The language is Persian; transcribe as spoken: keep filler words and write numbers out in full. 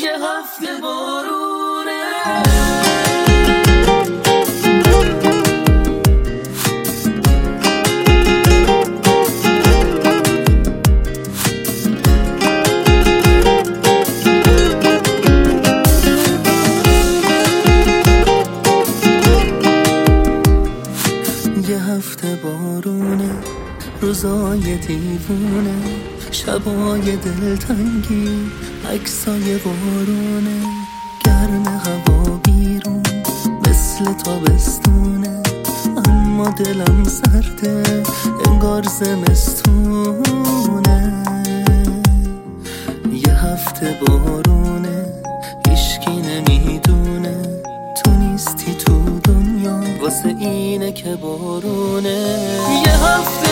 یه هفته بارونه. یه هفته بارونه، روزای دیوونه، شبای دلتنگی، عکسای بارونه. گرم هوا بیرون مثل تابستونه، اما دلم سرده انگار زمستونه. یه هفته بارونه، هیشکی نمیدونه تو نیستی تو دنیا، واسه اینه که بارونه. یه هفته